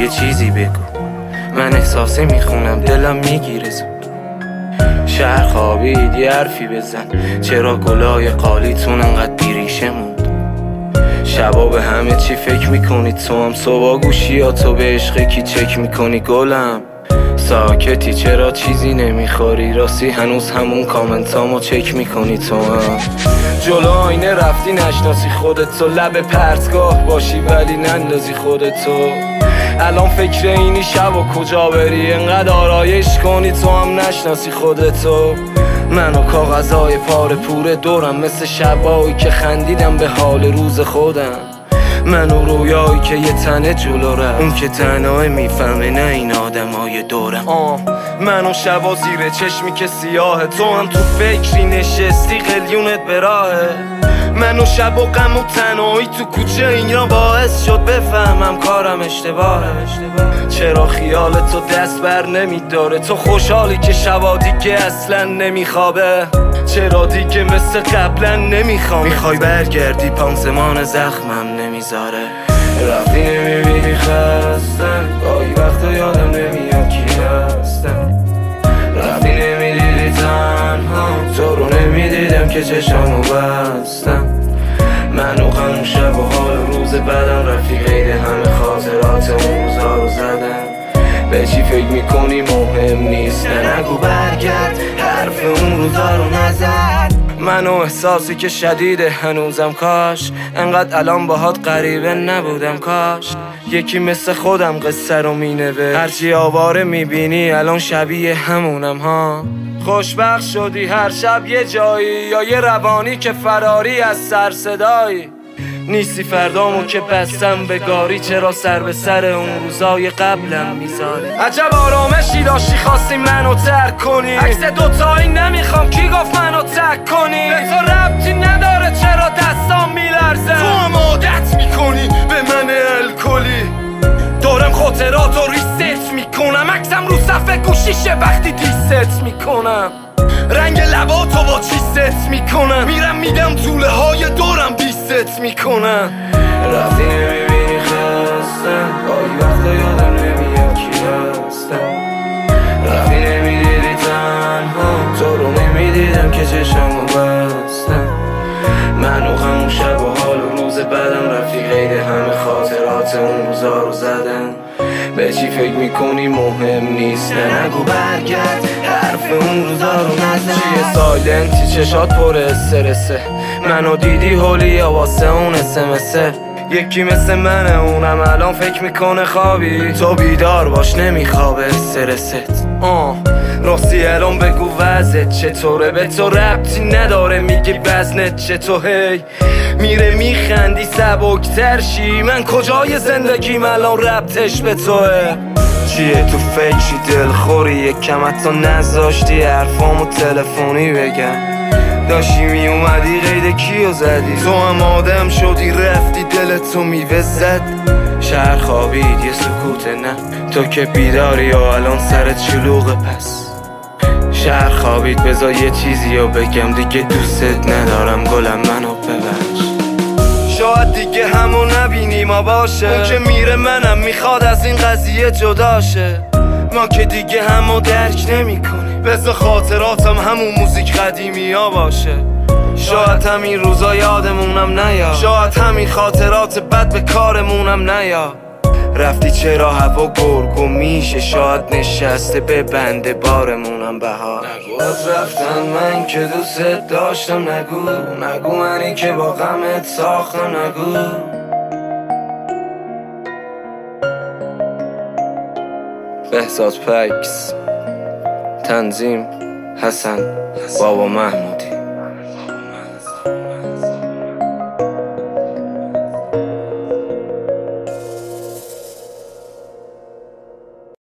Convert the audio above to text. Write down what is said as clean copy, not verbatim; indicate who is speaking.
Speaker 1: یه چیزی بگو، من احساسی میخونم دلم میگیره زود. شهر خوابید یه حرفی بزن، چرا گلای قالیتون انقدر بیریشه موند؟ شبا به همه چی فکر میکنی، تو هم صبح گوشیاتو به عشق کی چک میکنی؟ گلم ساکتی چرا چیزی نمیخوری؟ راستی هنوز همون کامنتامو چک میکنی؟ تو هم جلو آینه رفتی نشناسی خودتو، لب پرتگاه باشی ولی نندازی خودتو. الان فکر اینی شب و کجا بری، انقدر آرایش کنی تو هم نشناسی خودتو. من و کاغذهای پاره پوره دورم، مثل شبایی که خندیدم به حال روز خودم. من و رویایی که یه تنه جلو رفت، اون که تنها میفهمه نه این آدمای دورم. من و شبا زیر چشمی که سیاهه، تو هم تو فکری نشستی قلیونت به راهه. من و شب و غم و تنهایی تو کوچه، اینا باعث شد بفهمم کارم اشتباهه. چرا خیال تو دست بر نمیداره؟ تو خوشحالی که شبا دیگه اصلا نمیخوابه؟ چرا دیگه مثل قبلا نمیخوام؟ میخوای برگردی پانسمان زخمم نمیذاره. رفتی نمیبینی خستم، گاهی وقتا یادم نمیاد کی هستم. رفتی نمیدیدی تنها، تو رو نمیدیدم که چشامو بستم. من و غم شب و حال روز بدم، رفتی قید همه خاطرات اون روزا رو زدم. به چی فکر میکنی مهم نیست، نگو برگرد، حرف اون روزا رو نزد. من و احساسی که شدیده هنوزم، کاش انقدر الان باهات غریبه نبودم. کاش یکی مثل خودم قصه رو مینوشت، هرچی آواره میبینی الان شبیه همونم ها. خوشبخت شدی هر شب یه جایی، یا یه روانی که فراری از سر صدایی. نیستی فردامو که بستم به گاری، چرا سر به سر اون روزای قبلم میذاری؟ عجب آرامشی داشتی خواستی منو ترک کنی، عکس دوتایی نمیخوام کی گفت منو ترک کنی؟ به تو ربطی نداره چرا دستام میلرزه، تو هم عادت میکنی به من الکلی. دارم خاطراتو ریست میکنم، عکسم رو صفحه گوشیشه وقتی دیست میکنم. رنگ لباتو با چی ست میکنم، میرم میدم طوله های دورم بیست میکنم. رفتی نمیبینی خستم، گاهی وقتا یادم نمیاد کی هستم. رفتی نمیدیدی تنها، تو رو نمیدیدم که چشمو بستم. من و همون شب و حال و روز بدم، رفتی قید همه خاطرات اون روزا رو زدم. به چی فکر میکنی مهم نیست، نگو برگرد، حرف اون روزا رو نزن. چیه سایلنتی چشات پر استرسه، منو دیدی هولی یا واسه اون اسمسه؟ یکی مثل منه اونم الان فکر میکنه خوابی، تو بیدار باش نمیخوابه استرست. راستی الان بگو وضعت چطوره؟ به تو ربطی نداره میگی وزنت چطور؟ هی میره میخندی سبکتر شی، من کجای زندگیم الان ربطش به توه؟ چیه تو فکری دلخوری، یکم حتی نذاشتی حرفامو تلفنی بگم. داشتی میومدی قید کیو زدی، تو هم آدم شدی رفتی دلتو میوه زد. شهر خوابید یه سکوت نه، تو که بیداری و الان سرت شلوغه. پس شهر خوابید بذار یه چیزی رو بگم، دیگه دوستت ندارم گلم منو ببخش. شاید دیگه همو نبینی ما باشه، اون که میره منم میخواد از این قضیه جداشه. ما که دیگه همو درک نمی کنیم، بذار خاطراتم همون موزیک قدیمی ها باشه. شاید همین روزا یادمونم نیا، شاید همین خاطرات بد به کارمونم نیا. رفتی چرا هوا گرگو میشه، شاید نشسته به بنده بارمونم بهار. نگو از رفتن من که دوست داشتم، نگو منی که با غمت ساختم، نگو. بهزاد پکس، تنظیم حسن بابا محمود.